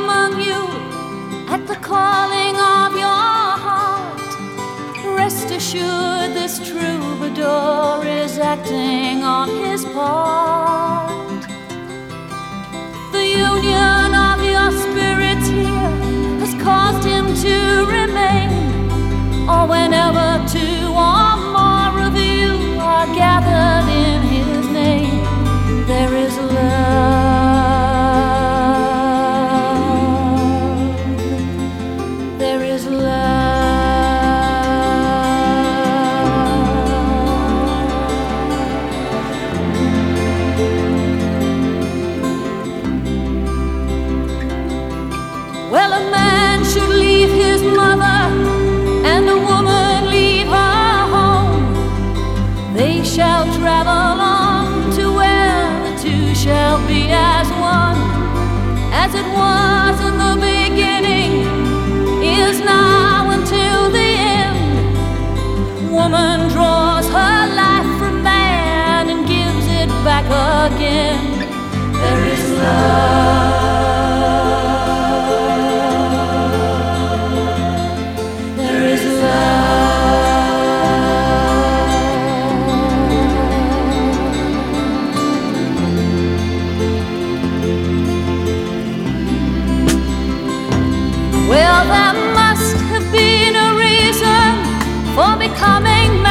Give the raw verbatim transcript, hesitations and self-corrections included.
among you at the calling of your heart. Rest assured this troubadour is acting on his part. The union of your spirits here has caused him to remain, or whenever two or more of you are gathered in his name, there is love. There is love. Well, a man should leave his mother and a woman leave her home. They shall travel on to where the two shall be as one. As it was in the beginning, is now until the end. Woman draws her life from man and gives it back again. There is love. Well, there must have been a reason for becoming man.